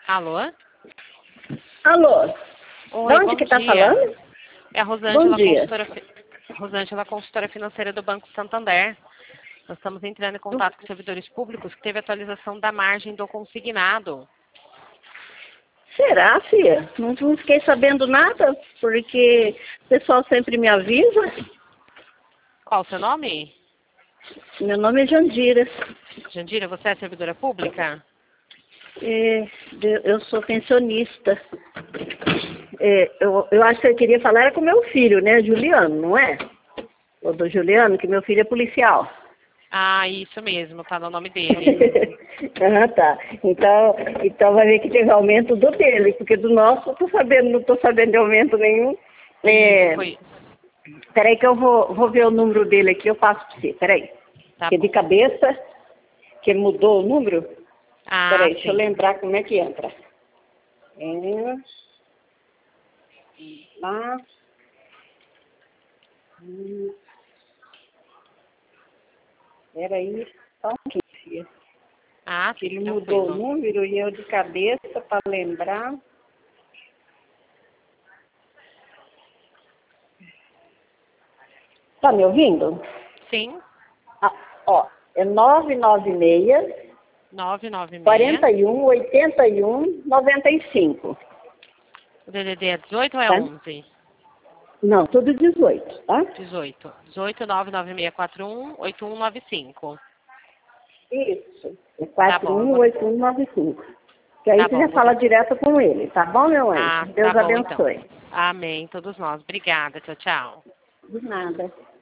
Alô? Alô? Oi, De onde bom que tá dia. falando? É a Bom Rosângela, dia. Rosângela, consultora financeira do Banco Santander. Nós estamos entrando em contato com servidores públicos que teve atualização da margem do consignado. Será, filha? Não fiquei sabendo nada, porque o pessoal sempre me avisa. Qual o seu nome? Meu nome é Jandira. Jandira, você é servidora pública? Eu sou pensionista. Eu acho que eu queria falar era com meu filho, né, Juliano, não é? O do Juliano, que meu filho é policial. Ah, isso mesmo, tá no nome dele. Ah, tá. Então vai ver que teve aumento do dele, porque do nosso não tô sabendo de aumento nenhum. Isso, foi. Peraí que eu vou ver o número dele aqui, eu passo para você, peraí. Tá Porque de bom. cabeça, que ele mudou o número, Ah, peraí, deixa eu sim. lembrar como é que entra. Lá. Peraí, só um pouquinho, filha. Ah, sim, Ele mudou o tranquilo. número e eu de cabeça para lembrar. Tá me ouvindo? Sim, Ah, ó, é 996 996. 41 81 95. O DDD é 18 ou é Tá? 11? Não, tudo 18, tá? 18. 18 99641 8195. Isso. É Tá bom, eu vou. 418195. Que aí Tá você bom, já vou fala dar. direto com ele, tá bom, meu anjo? Ah, tá Deus bom então. abençoe. Amém, todos nós. Obrigada, tchau, tchau. De nada.